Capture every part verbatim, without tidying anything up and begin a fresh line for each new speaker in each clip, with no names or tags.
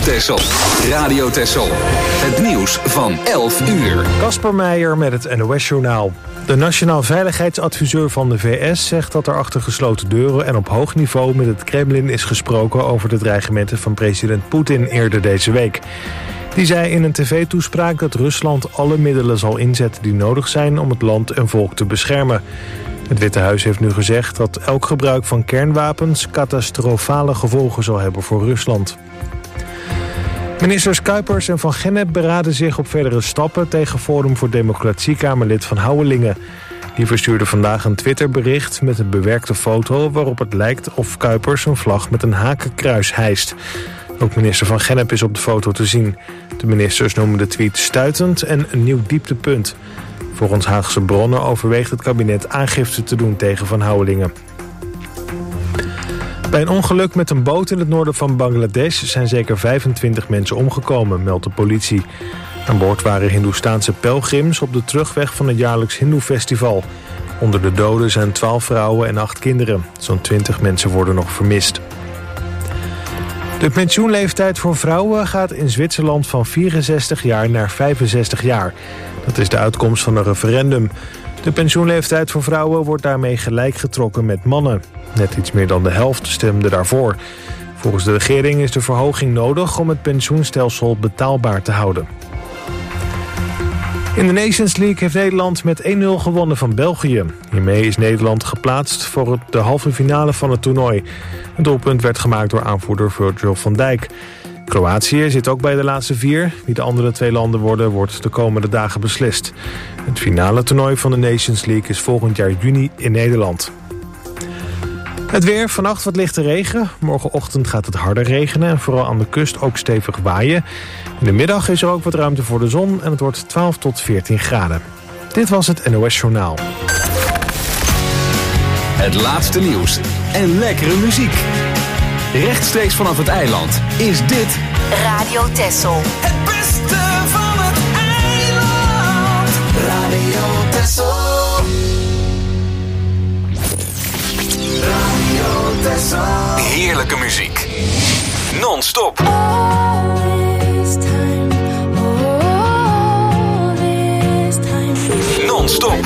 Texel. Radio Texel. Het nieuws van elf uur.
Casper Meijer met het N O S-journaal. De Nationaal Veiligheidsadviseur van de V S zegt dat er achter gesloten deuren en op hoog niveau met het Kremlin is gesproken over de dreigementen van president Poetin eerder deze week. Die zei in een tv-toespraak dat Rusland alle middelen zal inzetten die nodig zijn om het land en volk te beschermen. Het Witte Huis heeft nu gezegd dat elk gebruik van kernwapens catastrofale gevolgen zal hebben voor Rusland. Ministers Kuipers en Van Gennep beraden zich op verdere stappen tegen Forum voor Democratie-Kamerlid Van Houwelingen. Die verstuurde vandaag een Twitterbericht met een bewerkte foto waarop het lijkt of Kuipers een vlag met een hakenkruis hijst. Ook minister Van Gennep is op de foto te zien. De ministers noemen de tweet stuitend en een nieuw dieptepunt. Volgens Haagse bronnen overweegt het kabinet aangifte te doen tegen Van Houwelingen. Bij een ongeluk met een boot in het noorden van Bangladesh zijn zeker vijfentwintig mensen omgekomen, meldt de politie. Aan boord waren Hindoestaanse pelgrims op de terugweg van het jaarlijks Hindoe-festival. Onder de doden zijn twaalf vrouwen en acht kinderen. Zo'n twintig mensen worden nog vermist. De pensioenleeftijd voor vrouwen gaat in Zwitserland van vierenzestig jaar naar vijfenzestig jaar. Dat is de uitkomst van een referendum. De pensioenleeftijd voor vrouwen wordt daarmee gelijk getrokken met mannen. Net iets meer dan de helft stemde daarvoor. Volgens de regering is de verhoging nodig om het pensioenstelsel betaalbaar te houden. In de Nations League heeft Nederland met één nul gewonnen van België. Hiermee is Nederland geplaatst voor de halve finale van het toernooi. Het doelpunt werd gemaakt door aanvoerder Virgil van Dijk. Kroatië zit ook bij de laatste vier. Wie de andere twee landen worden, wordt de komende dagen beslist. Het finale toernooi van de Nations League is volgend jaar juni in Nederland. Het weer, vannacht wat lichte regen. Morgenochtend gaat het harder regenen en vooral aan de kust ook stevig waaien. In de middag is er ook wat ruimte voor de zon en het wordt twaalf tot veertien graden. Dit was het N O S Journaal.
Het laatste nieuws en lekkere muziek. Rechtstreeks vanaf het eiland is dit
Radio Texel.
Het beste van het eiland. Radio Texel. Radio Texel.
Heerlijke muziek. Non-stop. Non-stop.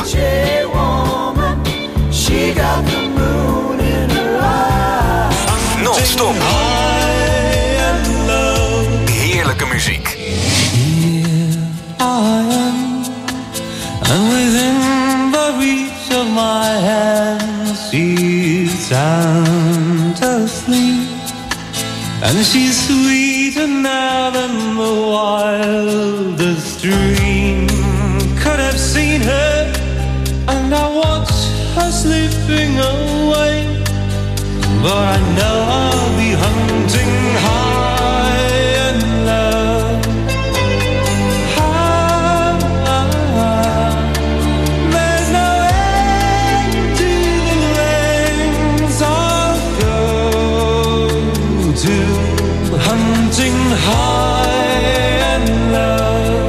Non-stop. Heerlijke muziek.
Here I am, and within the reach of my hand, she's sound asleep, and she's sweeter now than the wildest dream could have seen her, and I watch her slipping away. But I know I'll be hunting high in love. High, there's no end to the lengths I'll go to hunting high in love.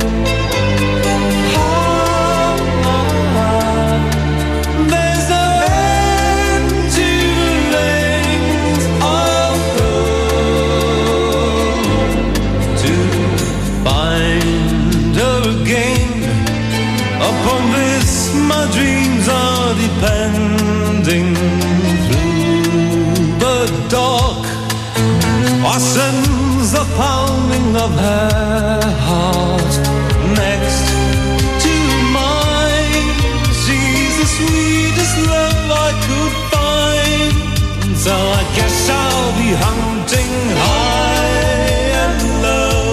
Depending through the dark, I sense the pounding of her heart next to mine. She's the sweetest love I could find, so I guess I'll be hunting high and low.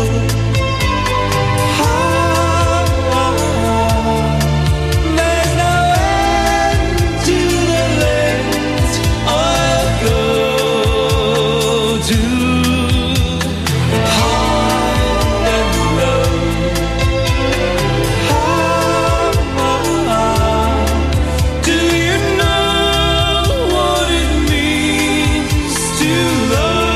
Do you know what it means to love?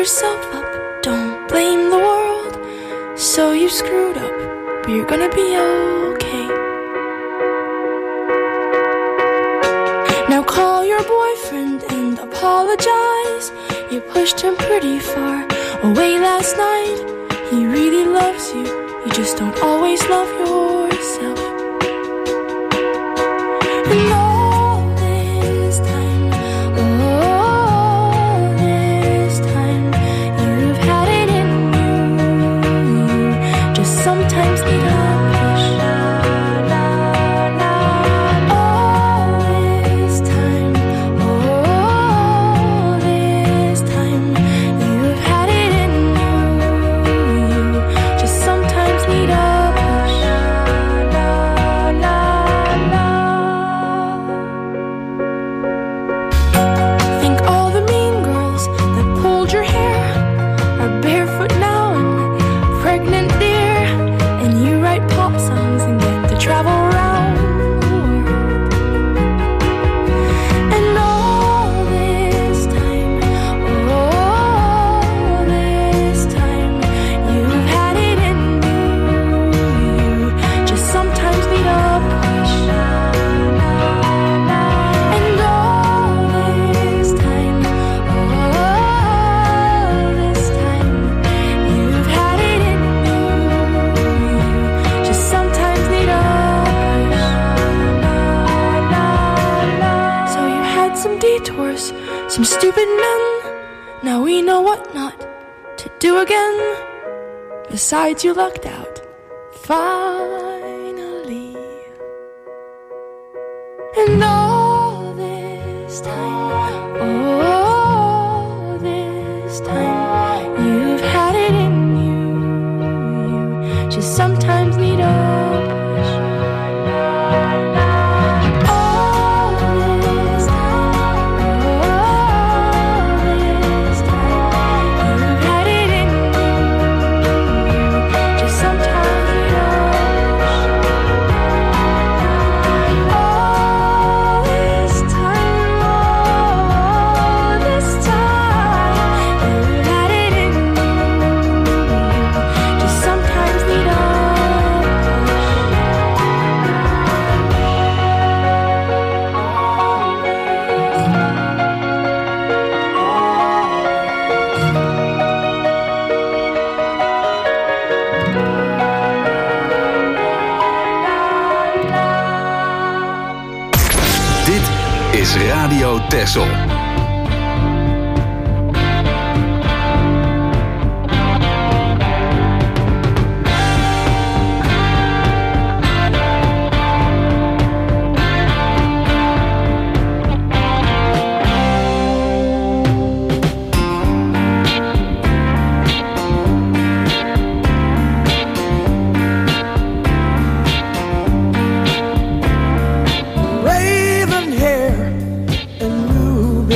yourself up, don't blame the world. So you screwed up, but you're gonna be okay. Now call your boyfriend and apologize. You pushed him pretty far away last night. He really loves you, you just don't always love yourself. And all this time, all this time, you've had it in you. You just sometimes need a push. All this time, all this time, you've had it in you. You just sometimes need a push. Think all the mean girls that pulled your hair are barefoot now and pregnant, dear. And you write pop songs and get to travel around the world. And all this time, all this time, you've had it in you. You just sometimes need a push. And all this time, all this time, you've had it in you. You just sometimes need a push. So you had some detours, some stupid men. Now we know what not to do again. Besides, you lucked out. Finally. And all this time, all this time, you've had it in you. You just sometimes need a push. All this time, all this time, you've had it in you. You just sometimes need a push. All this time, all this time, you've had it in you. You just sometimes need a
Dit is Radio Texel.
Raven hair and blue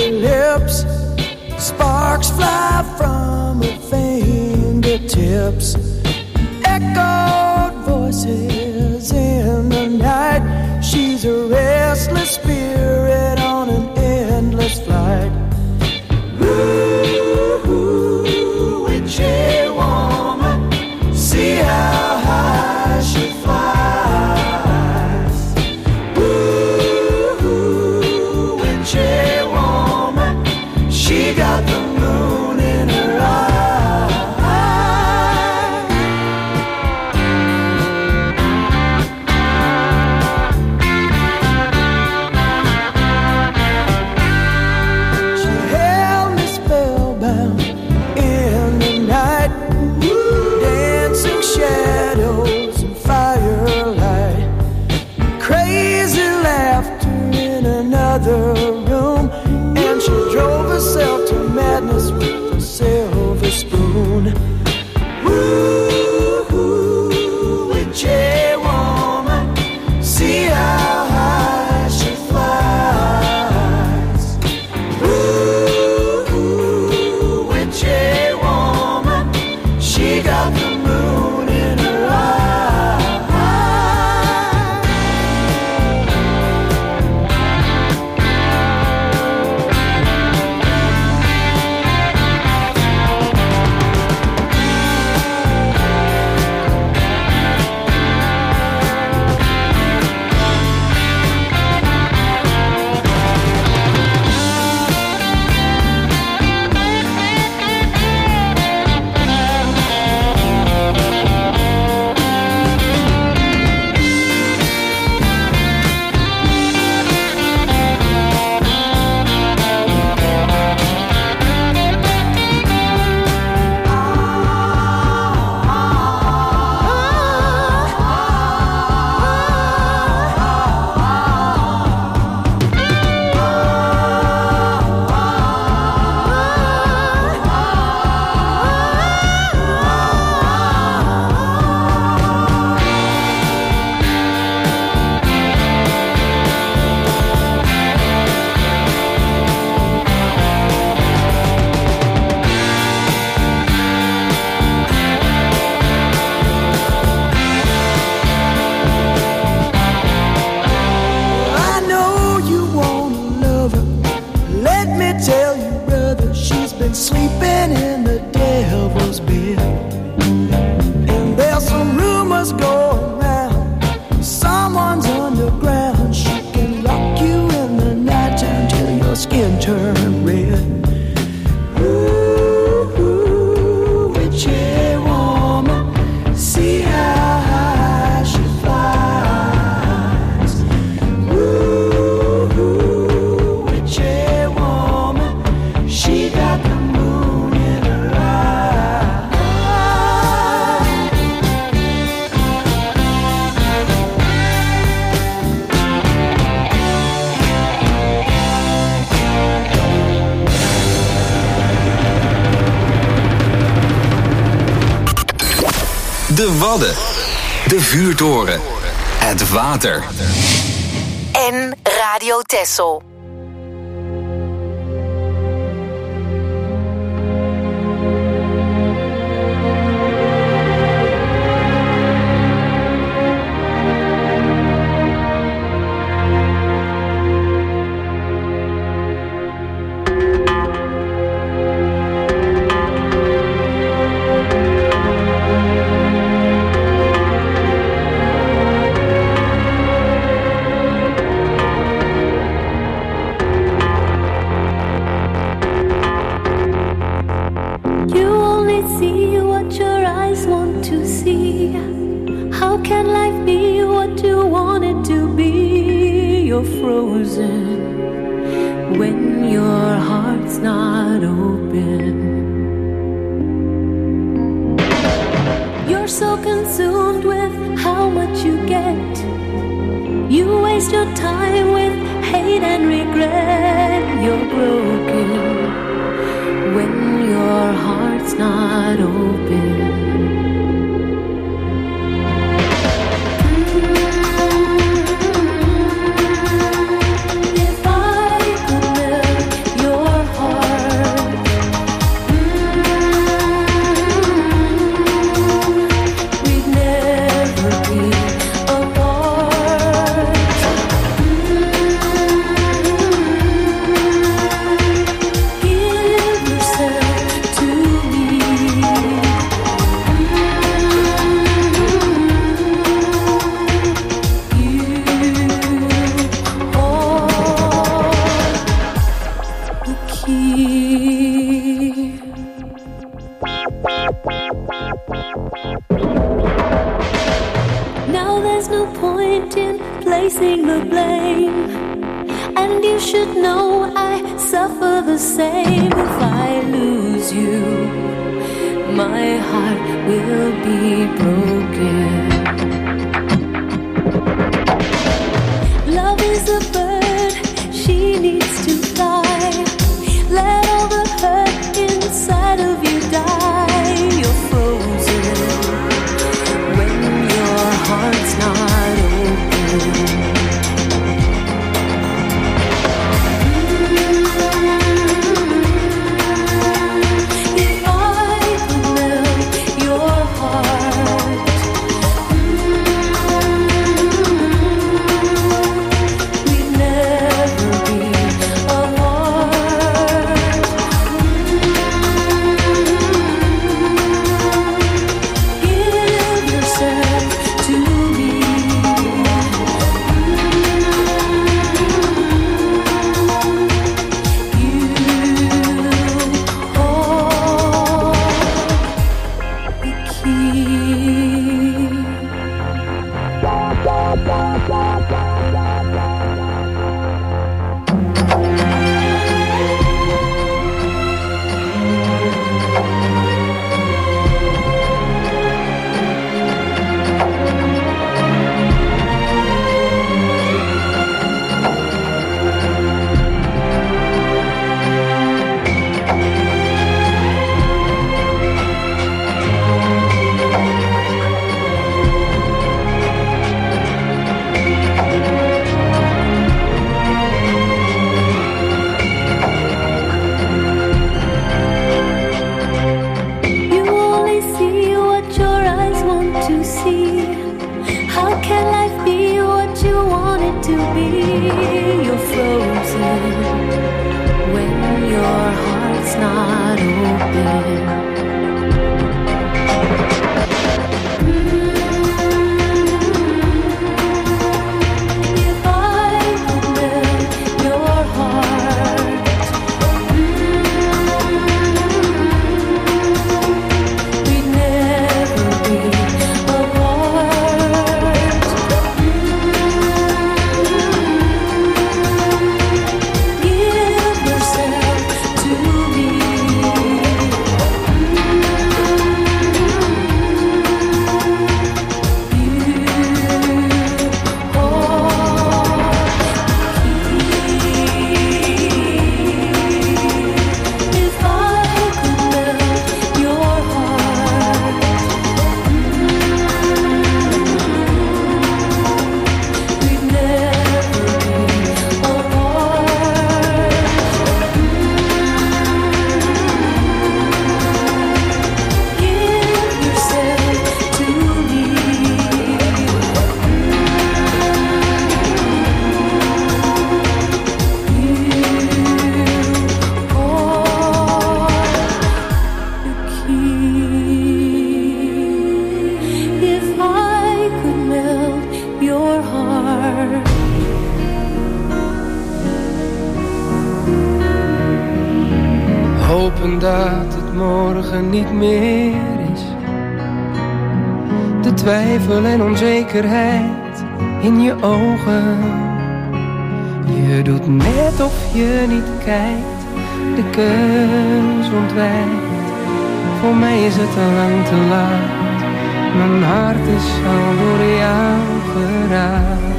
De Wadden. De Vuurtoren. Het water.
En Radio Texel.
Hopen dat het morgen niet meer is. De twijfel en onzekerheid in je ogen. Je doet net of je niet kijkt, de keus ontwijkt. Voor mij is het al lang te laat, mijn hart is al door jou geraakt.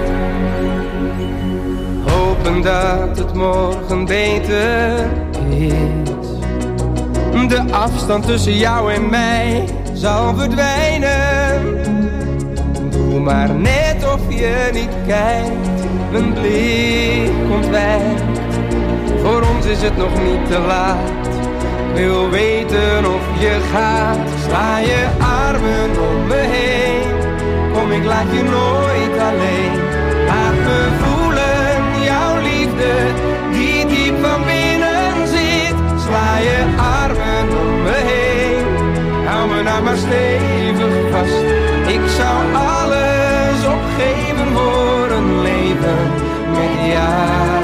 Hopen dat het morgen beter is. De afstand tussen jou en mij zal verdwijnen. Doe maar net of je niet kijkt, mijn blik ontwijkt. Voor ons is het nog niet te laat. Ik wil weten of je gaat. Sla je armen om me heen. Kom, ik laat je nooit alleen. Laat me voelen jouw liefde die diep van binnen zit. Sla je armen om me heen. Hou me nou maar stevig vast. Ik zou alles opgeven voor een leven met jou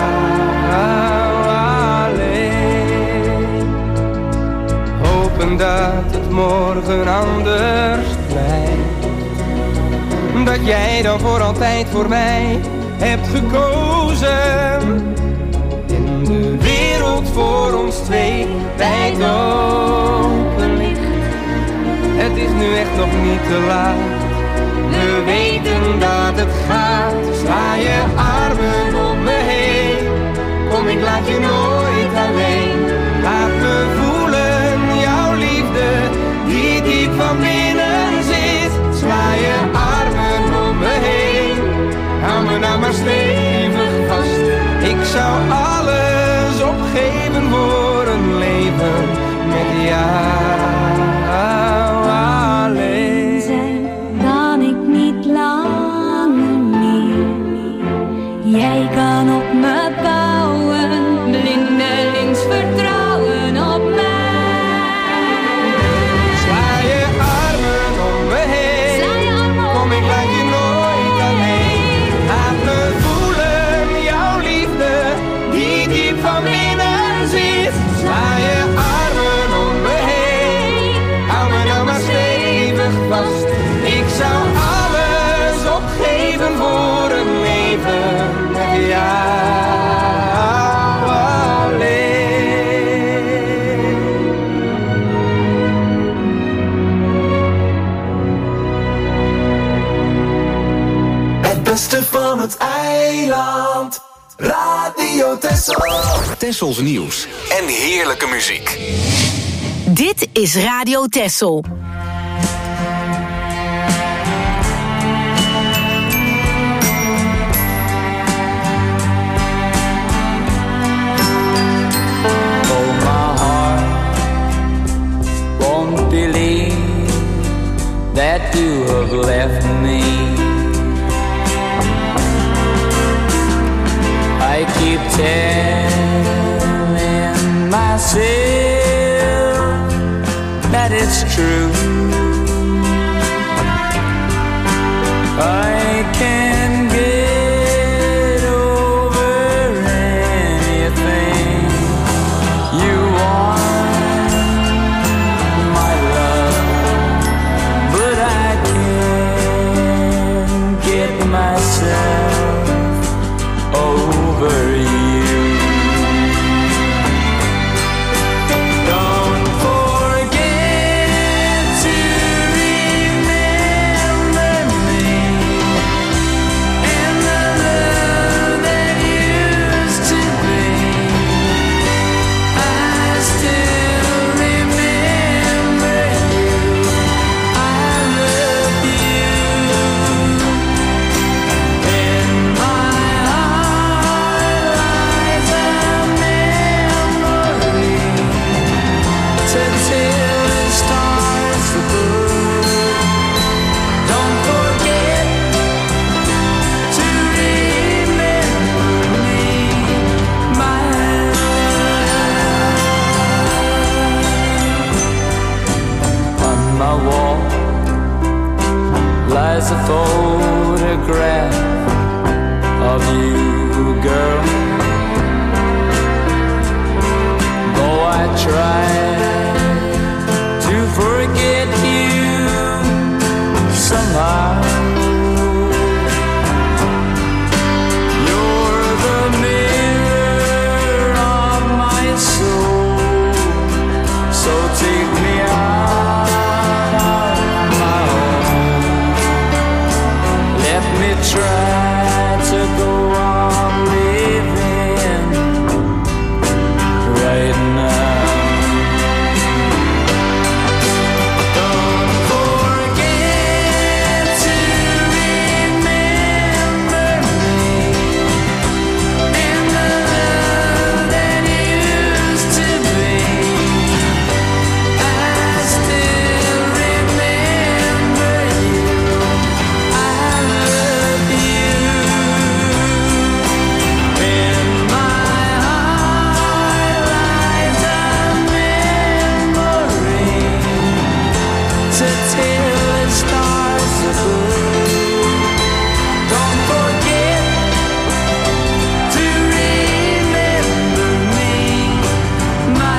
alleen. Hopen dat het morgen anders blijft. Dat jij dan voor altijd voor mij hebt gekozen. In de wereld voor ons twee wijd open ligt. Het is nu echt nog niet te laat. We weten dat het gaat. Sla je armen om me heen. Kom, ik laat je nooit alleen. Laat me voelen jouw liefde die diep van binnen zit. Sla je armen om me heen. Hou me nou maar stevig vast. Ik zou alles opgeven voor een leven met jou alleen.
Zijn kan ik niet langer meer. Jij kan op me bouwen, blindelings vertrouwen op mij.
Sla je armen om me heen.
Sla je armen om
Kom, ik laat je nooit alleen. Laat me voelen jouw liefde die diep van binnen zit. Sla je armen om me heen. Hou me nou maar stevig vast. Ik zou alles opgeven voor een leven met jou alleen.
Het beste van het eiland. Radio Texel.
Tessels nieuws en heerlijke muziek.
Dit is Radio Texel.
Oh, my heart won't believe that you have left me. I keep telling myself that it's true. I can get over anything you want, my love, but I can't get myself over you. Don't forget to remember me and the love that used to be. I still remember you. I love you. In my heart lies a memory to tell the stars above. Don't forget to remember me, my love. On my wall lies a photograph of you, girl. Though I try to forget you somehow. You're the mirror of my soul, so take me out of my home. Let me try to go on living right now. Don't forget to remember me and the love that used to be. I still remember you. I love you. In my heart lies a memory to tell the stars above. Don't forget to remember me, my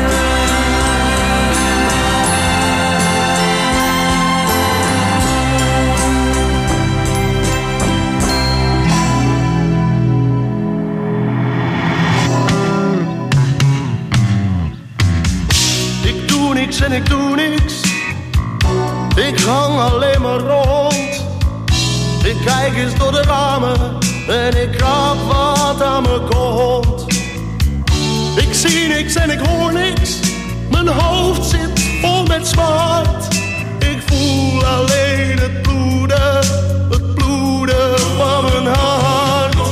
Ik doe niks en ik doe niks. Ik hang alleen maar rond. Ik kijk eens door de ramen en ik krap wat aan me komt. Ik zie niks en ik hoor niks. Mijn hoofd zit vol met smart. Ik voel alleen het bloeden, het bloeden van mijn hart.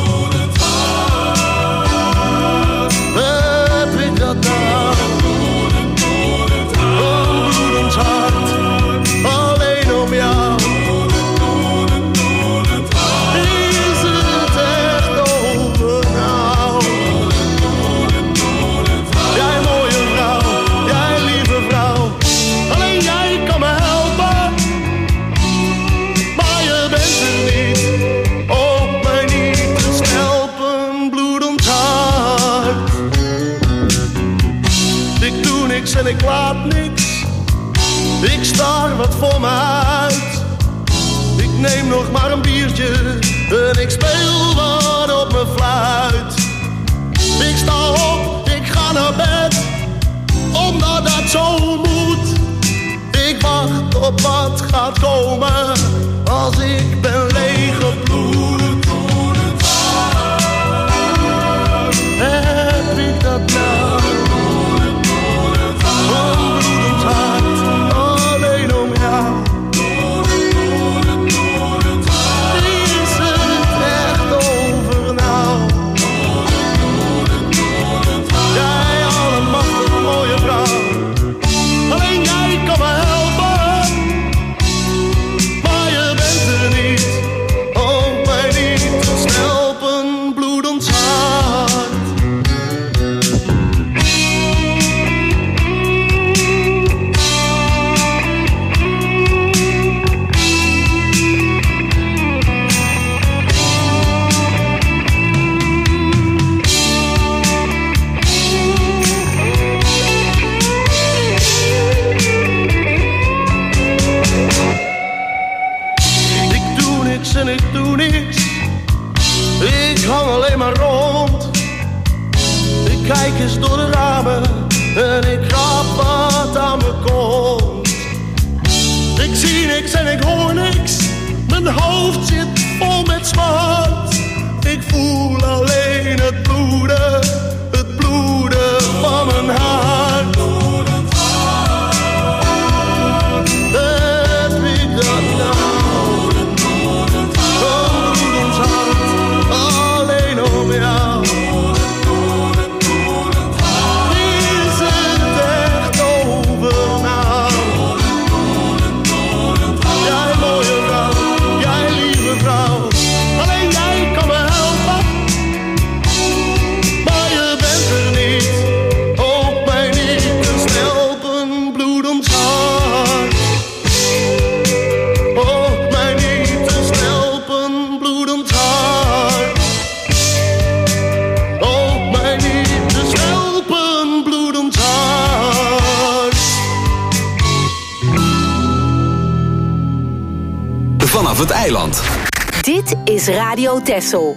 Heb ik dat nou? Een bloedend hart, alleen om jou. Is het echt over nou? Jij mooie vrouw, jij lieve vrouw, alleen jij kan me helpen. Maar je bent er niet, om mij niet te schelpen, bloedend hart. Ik doe niks en ik laat niks. Ik staar wat voor me uit. Ik neem nog maar een biertje en ik speel wat op mijn fluit. Ik sta op, ik ga naar bed, omdat dat zo moet. Ik wacht op wat gaat komen, als ik ben leeggebloed. Heb ik dat nou? Een bloedend hart, alleen om jou. Is het echt over nou? Jij allemachtig mooie vrouw, alleen jij kan me helpen. Maar je bent er niet, om mij niet te schelpen, bloedend hart. Ik doe niks en ik doe niks. Ik hang alleen maar rond. Ik kijk eens door de ramen en ik krap wat aan me komt. Ik zie niks en ik hoor niks. Mijn hoofd zit vol met smart. Ik voel alleen het bloeden, het bloeden van mijn hart. Heb ik dat nou? Een bloedend hart, alleen om jou. Is het echt over nou? Jij mooie vrouw, jij lieve vrouw, alleen jij kan me helpen.
het eiland.
Dit is Radio Texel.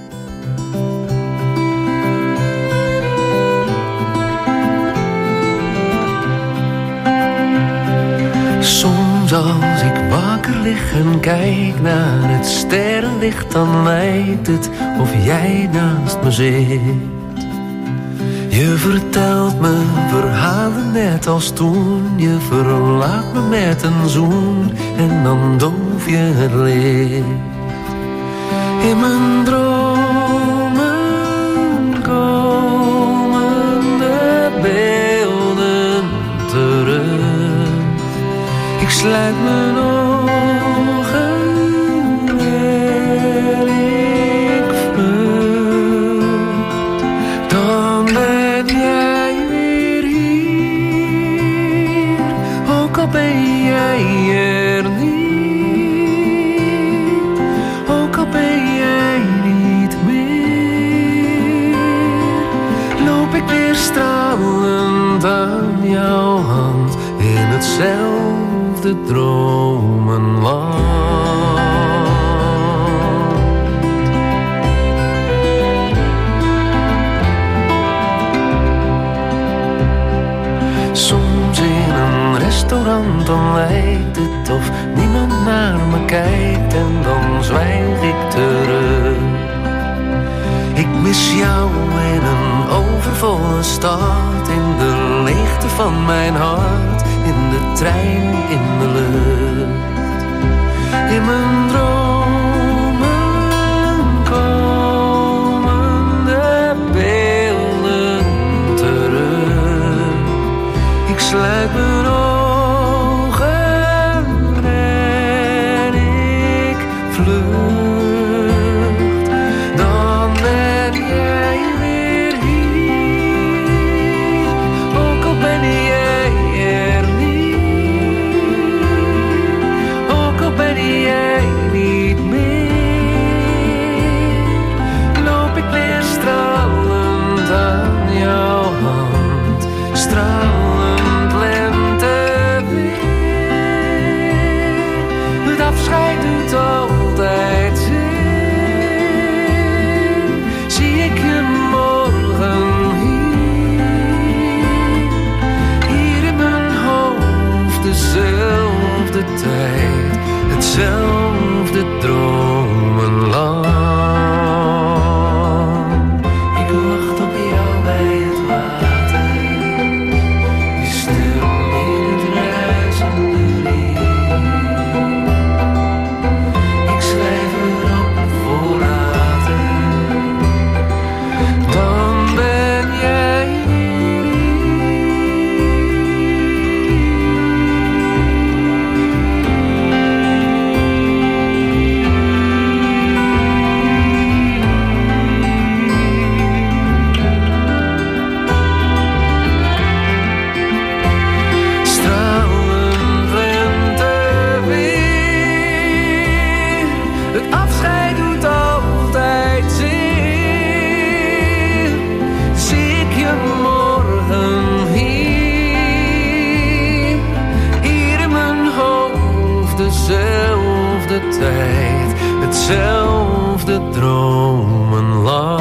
Soms als ik wakker lig en kijk naar het sterrenlicht, dan lijkt het of jij naast me zit. Je vertelt me verhalen net als toen. Je verlaat me met een zoen en dan doof je het licht. In mijn dromen komen de beelden terug. Ik sluit mijn ogen en ik vlucht. Dan ben jij weer hier, ook al ben jij er niet, ook al ben jij niet meer. Loop ik weer stralend aan jouw hand in hetzelfde dromenland. Soms in een restaurant, dan lijkt het of niemand naar me kijkt en dan zwijg ik terug. Ik mis jou in een overvolle stad, in de leegte van mijn hart, in de trein, in de lucht. In mijn dromen komen de beelden terug. Ik sluit mijn ogen en ik vlucht. Dan ben jij weer hier, ook al ben jij er niet, ook al ben jij niet meer. Loop ik weer stralend aan jouw hand, stralend lenteweer. Het afscheid doet altijd zeer. Zie ik je morgen hier, hier in mijn hoofd dezelfde tijd, hetzelfde dromenland. Ik wacht op jou bij het water, je stil in het ruisende riet. Ik schrijf erop voor later, dan ben jij hier. Stralend lenteweer, het afscheid doet altijd zeer. Zie ik je morgen hier, hier in mijn hoofd dezelfde tijd, hetzelfde dromenland.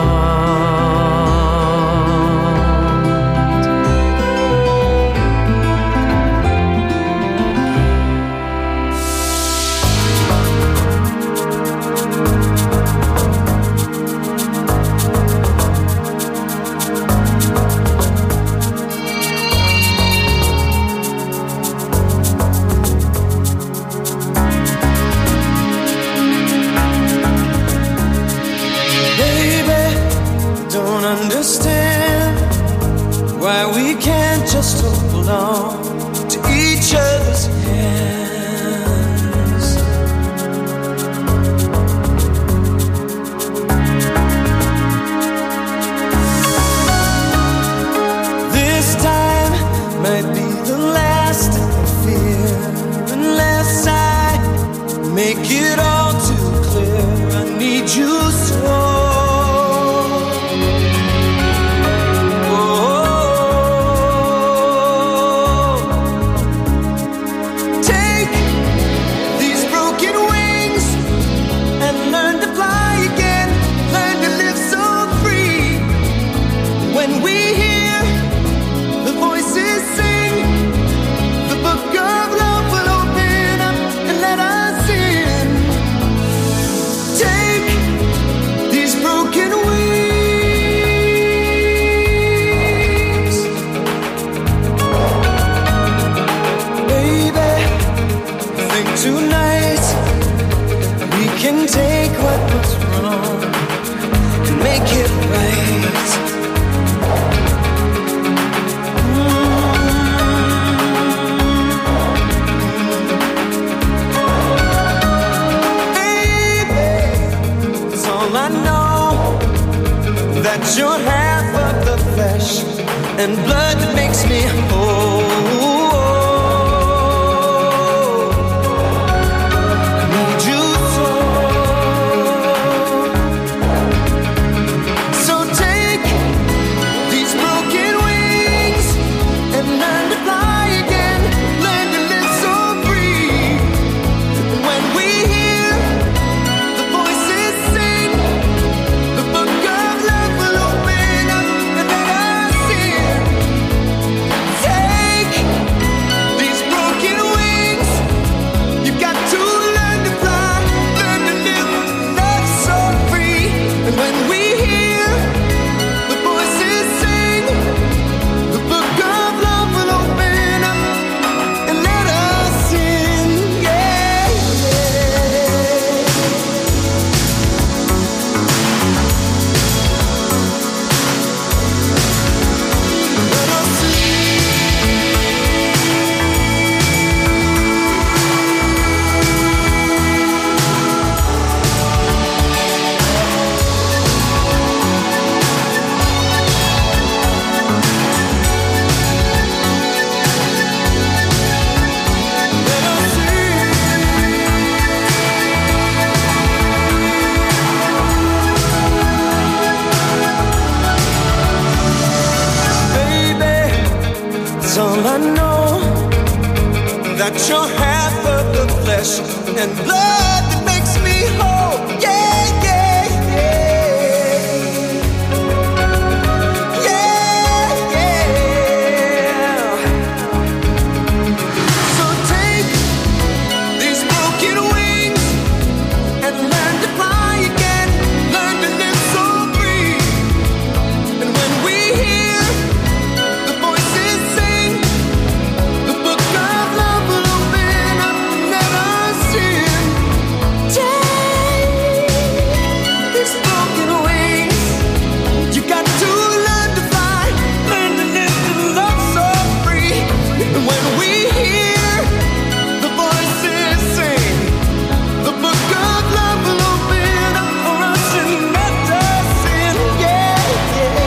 Baby, don't understand why we can't just hold on to each other's hands. This time might be the last I fear, unless I make it all too clear. I need you so. Take can take what was wrong and make it right. I know that you're half of the flesh and blood that makes me whole. I need you so. So take these broken wings and learn to fly again. Learn to live so free. When we hear the voices sing, the book of love will open up and let us in. Take these broken wings. You've got to learn to fly, learn to live, love so free. And when we hear the voices sing, the book of love will open up and let us in. Yeah, that's all I know, that you're half of the flesh and blood that makes me whole. Yeah, yeah, yeah. Yeah, yeah. So take these broken wings and learn to fly again. Learn to live so free. And when we hear the voices sing, the book of love will open up and let us in. Take these broken wings. You got to learn to fly, learn to live and love so free. And when we hear the voices sing, the book of love will open up for us and let us in. Yeah, yeah.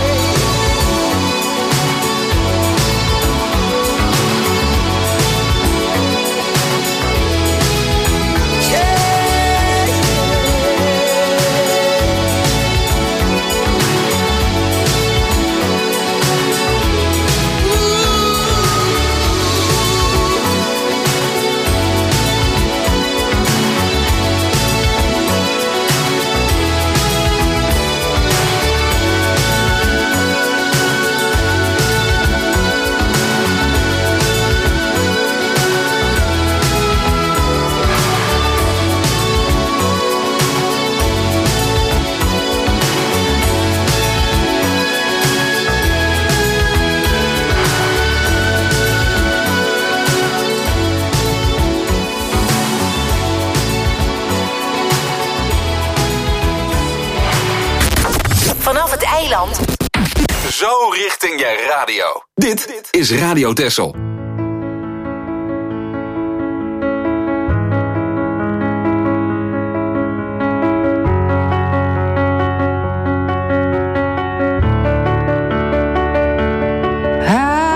Vanaf het eiland.
Zo richting je radio. Dit is Radio Texel.
I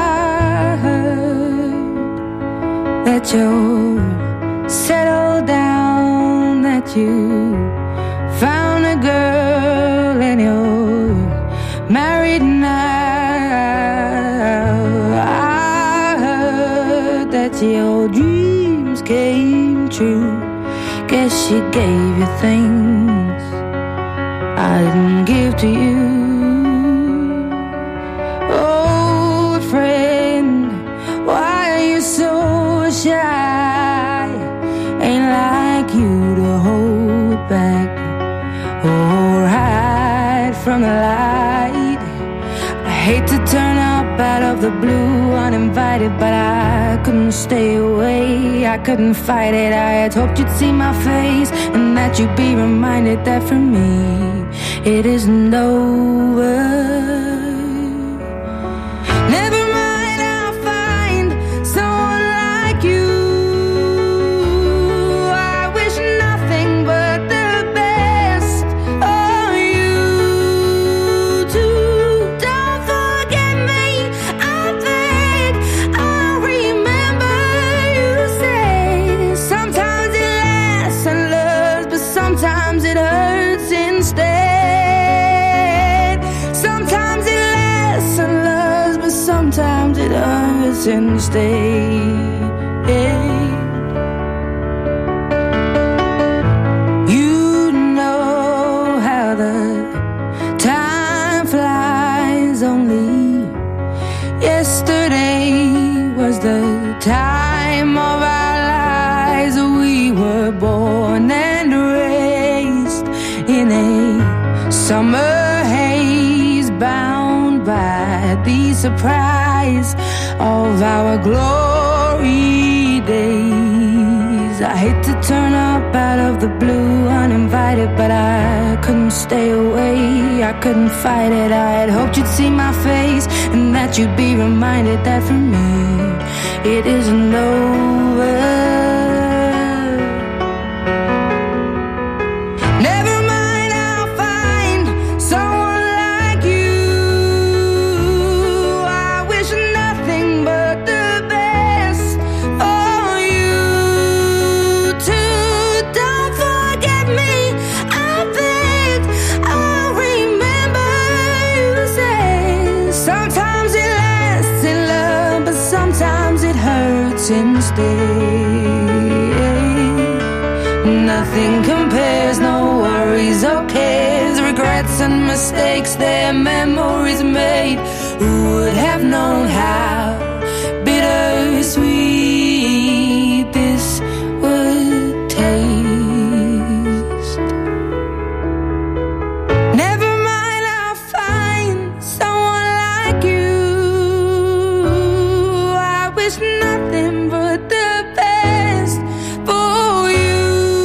heard that you settled down, that you found a girl and you're married now. I heard that your dreams came true. Guess she gave you things I didn't give to you. Old friend, why are you so shy? Ain't like you to hold back or hide from the light. I hate to turn up at all. of the blue, uninvited, but I couldn't stay away. I couldn't fight it. I had hoped you'd see my face and that you'd be reminded that for me it isn't over. Never mind, I'll find someone like you. I wish nothing but the best of you too. Don't forget me, I think I'll remember you say sometimes it lasts and loves, but sometimes it hurts instead. Sometimes it lasts and loves, but sometimes it hurts instead. You know how the time flies. Only yesterday was the time of our lives. We were born and raised in a summer haze, bound by the surprise of our glory days. I hate to turn up out of the blue, uninvited, but I couldn't stay away. I couldn't fight it. I had hoped you'd see my face and that you'd be reminded that for me it isn't over. Never mind, I'll find someone like you. I wish nothing but the best for you too. Don't forget me, I think I'll remember you say sometimes it lasts in love, but sometimes it hurts instead. Nothing compares, no worries or cares, regrets and mistakes, their memories made. Who would have known how bittersweet this would taste? Never mind, I'll find someone like you. I wish nothing but the best for you.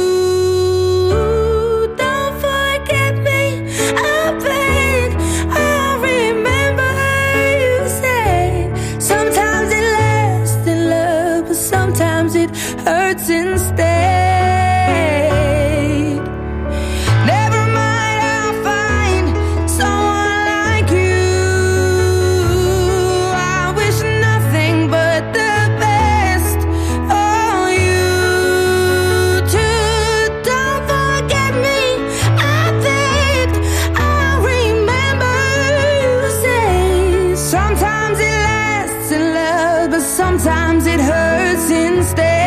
Don't forget me, I think I'll remember you say sometimes it lasts in love, but sometimes it hurts instead. Never mind, I'll find someone like you. I wish nothing but the best for you too. Don't forget me, I think I'll remember you say sometimes it lasts in love, but sometimes it hurts instead.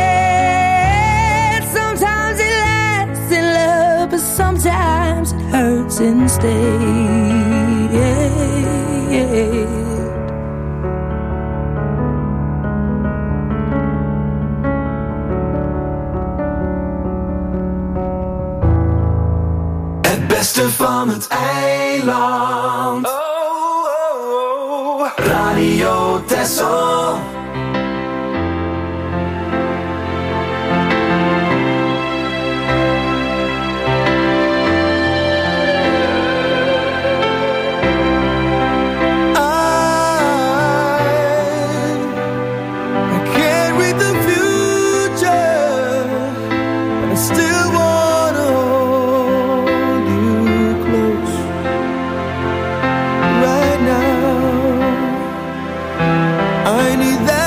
Sometimes it lasts in love, but sometimes it hurts instead.
Het beste van het eiland. Oh, oh, oh. Radio Texel.
I can't read the future, but I still wanna hold you close right now. I need that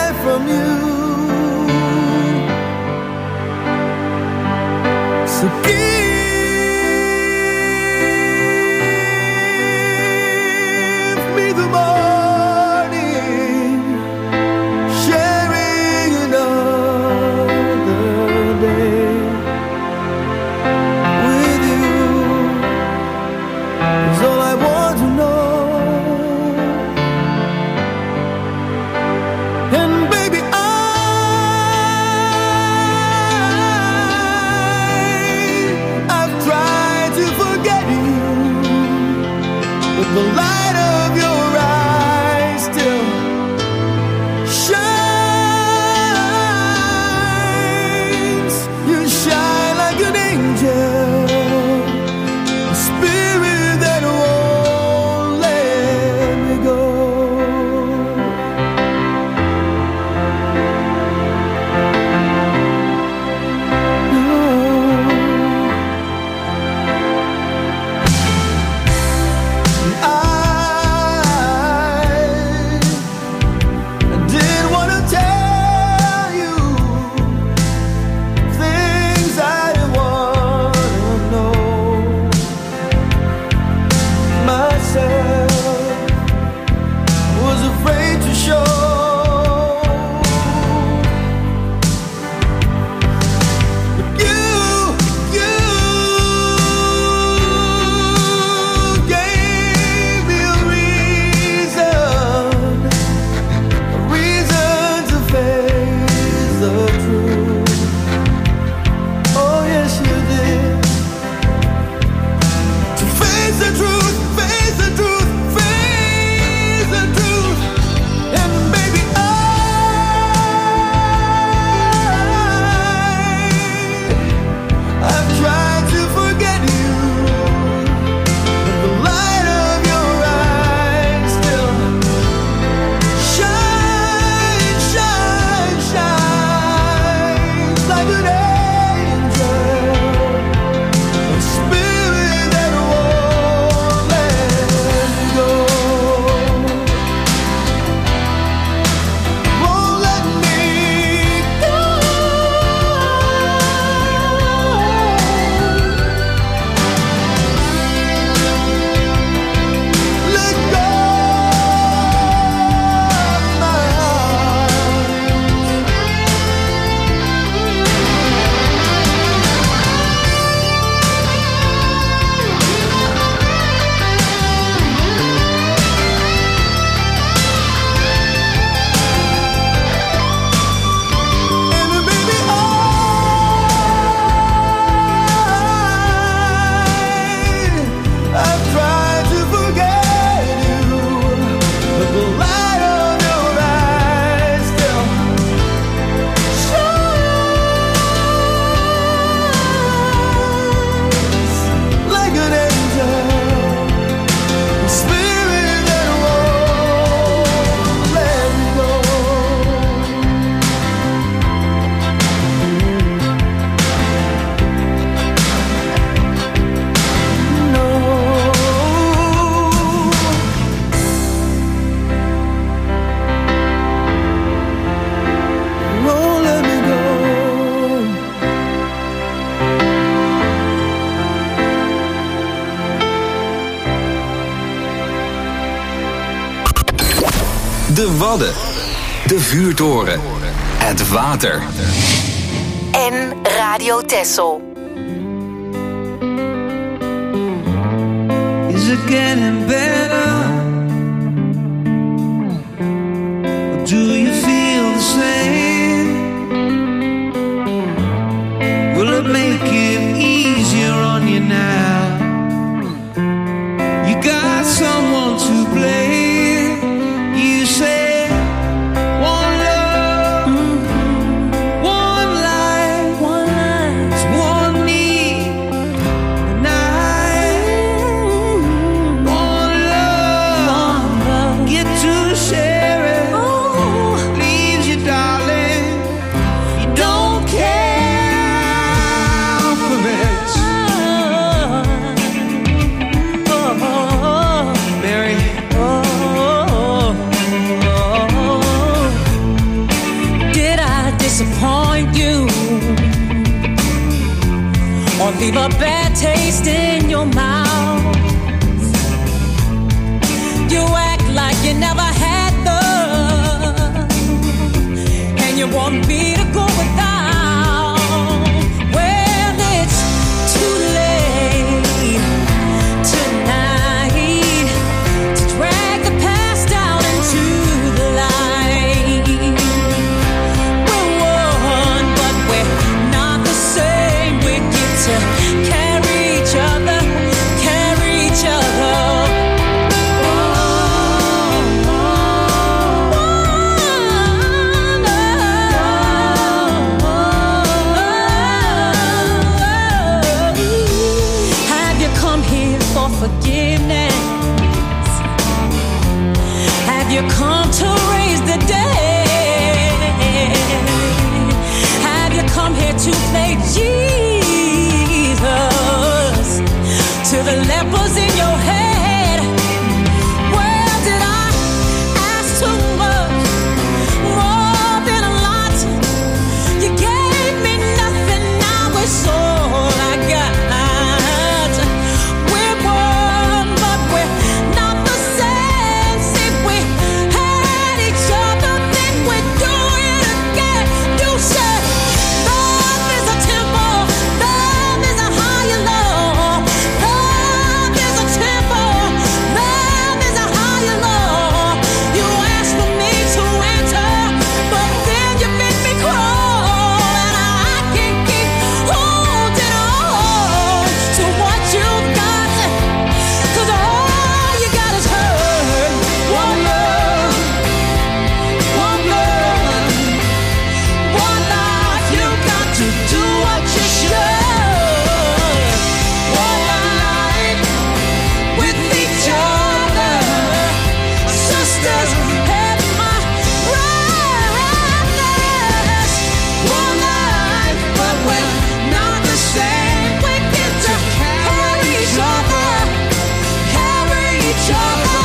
De Wadden. De Vuurtoren. Het water.
En Radio Texel.
Is it getting better? Or do you feel the same? Will it make it easier on you now? You got someone to blame. You say
leave a bad taste in your mouth. You act like you never had love, and you want me to go without. Well, it's too late tonight to drag the past out into the light. We're one, but we're not the same. We get to carry each other, carry each other. Have you come here for forgiveness? Have you come to raise the dead? Have you come here to play Jesus to the lepers in your head? Well, did I ask too much? More than a lot. You gave me nothing, now it's all I got. We're one, but we're not the same. See, we had each other, then we do it again. You said love is a temple, love is a higher law. Love is a temple, love is a higher law. You asked for me to enter, but then you made me crawl, and I can't keep holding on to what you got, 'cause all you got is hurt. One love, one love, one life. You got to do what you should. One life with each other, sisters and my brothers. One life, but we're not the same. We get to carry each other, carry each other.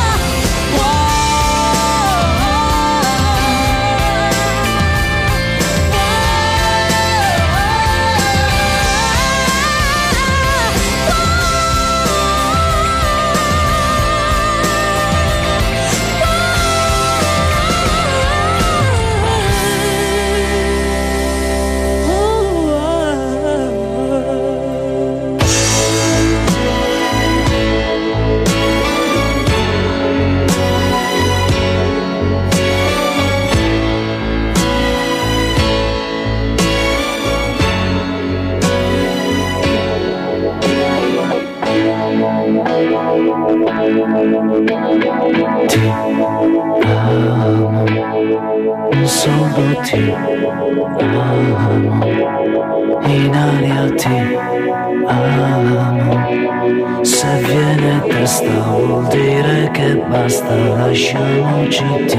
Solo ti amo, in aria ti amo. Se viene testa vuol dire che basta, lasciamoci ti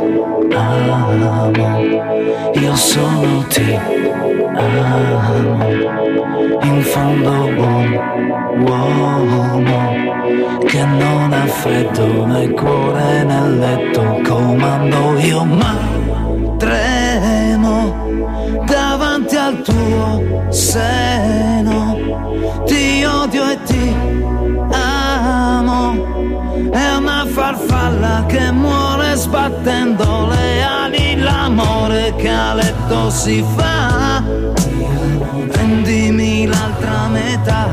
amo. Io sono ti amo, in fondo buon uomo che non ha freddo nel cuore nel letto, comando io ma tremo davanti al tuo seno, ti odio e ti amo, è una
farfalla che muore sbattendo le ali, l'amore che a letto si fa. Prendimi l'altra metà,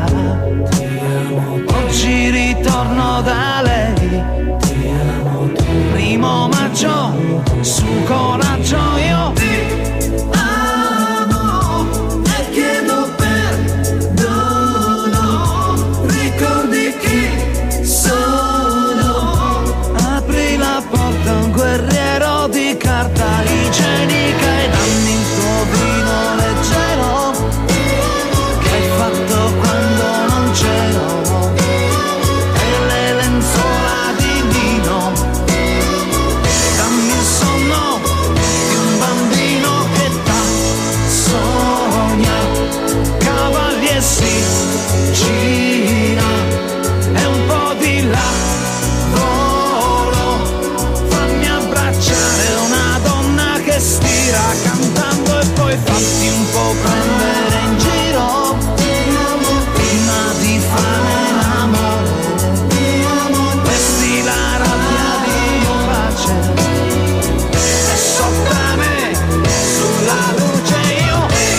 oggi ritorno da lei. Primo maggio, su coraggio io ti amo e chiedo perdono. Ricordi chi sono? Apri la porta a un guerriero di carta igienica e dammi il tuo vino leggero che hai fatto quando non c'ero. Si gira e un po' di là volo, fammi abbracciare una donna che stira cantando e poi fatti un po' prendere in giro prima di fare l'amore. Vesti la rabbia di pace e sopra me sulla luce io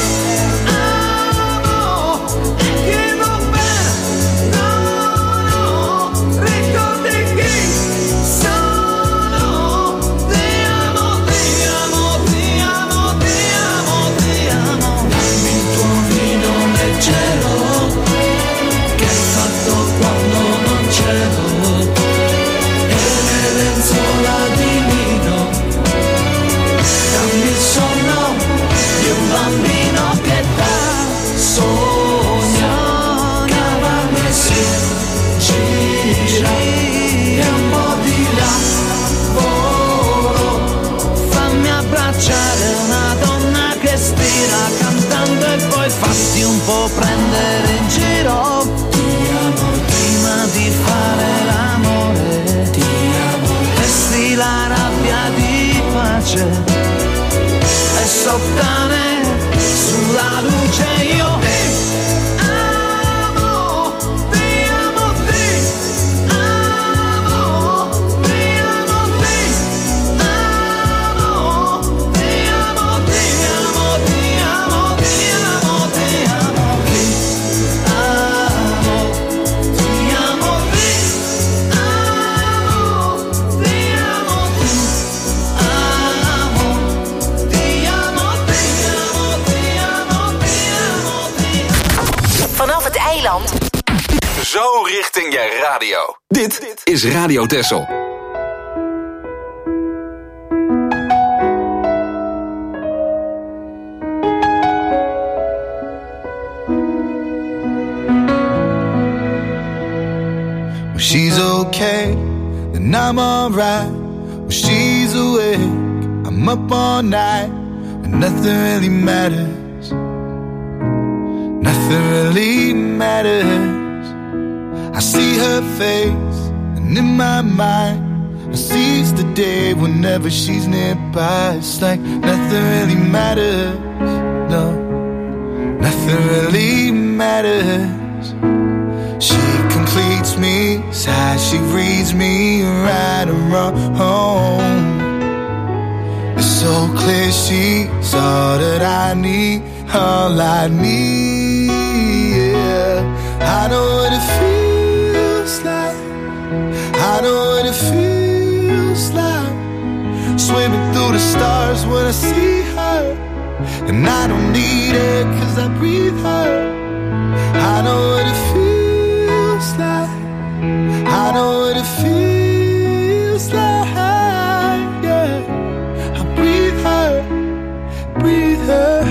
fatti un po' prendere in giro. Ti amo prima di fare l'amore. Ti amo. Vesti la rabbia di pace e sottane sulla luce io ti amo, ti amo, ti amo, ti amo, ti amo, ti amo, ti amo, ti amo, ti amo.
Vanaf het eiland.
Zo richting je radio. Dit is Radio Texel.
When she's okay, then I'm alright. When she's awake, I'm up all night. And nothing really matters. Nothing really matters. I see her face, and in my mind I seize the day whenever she's nearby. It's like nothing really matters. No, nothing really matters. She completes me, it's how she reads me right and wrong. It's so clear she's all that I need, all I need, yeah. I know what it feels like, I know what it feels like. Swimming through the stars when I see her. And I don't need her cause I breathe her. I know what it feels like, I know what it feels like, yeah. I breathe her, breathe her.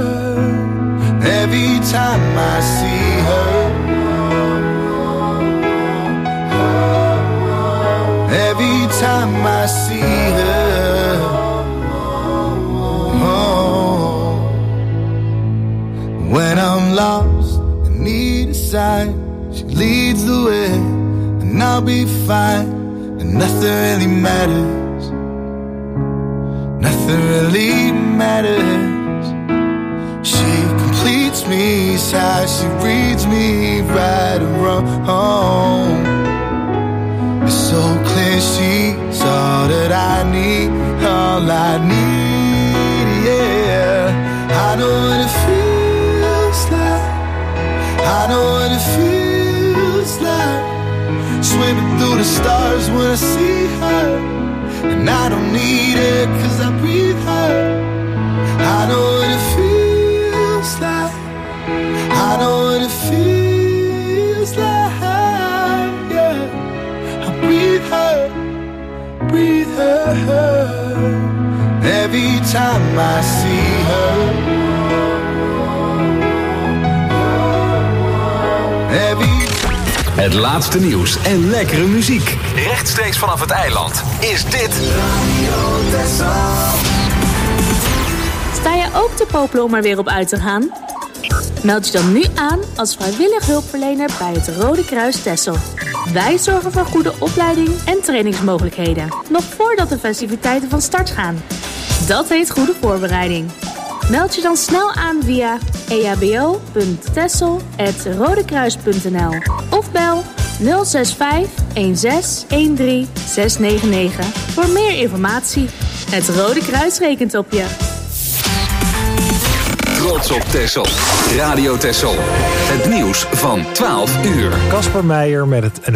Every time I see her, every time I see her, oh. When I'm lost and need a sign, she leads the way, and I'll be fine. And nothing really matters, nothing really matters. She completes me, it's how she reads me right and wrong. It's so clear swimming through the stars when I see her. And I don't need it cause I breathe her. I know what it feels like. I know what it feels like. Yeah, I breathe her, breathe her. Every time I see her. Every
Het laatste nieuws en lekkere muziek. Rechtstreeks vanaf het eiland is dit Radio Texel.
Sta je ook te popelen om er weer op uit te gaan? Meld je dan nu aan als vrijwillig hulpverlener bij het Rode Kruis Texel. Wij zorgen voor goede opleiding en trainingsmogelijkheden, nog voordat de festiviteiten van start gaan. Dat heet goede voorbereiding. Meld je dan snel aan via e h b o punt texel apenstaartje rodekruis punt n l of bel nul zes vijf een zes een drie zes negen negen voor meer informatie. Het Rode Kruis rekent op je.
Trots op Texel. Radio Texel. Het nieuws van twaalf uur.
Kasper Meijer met het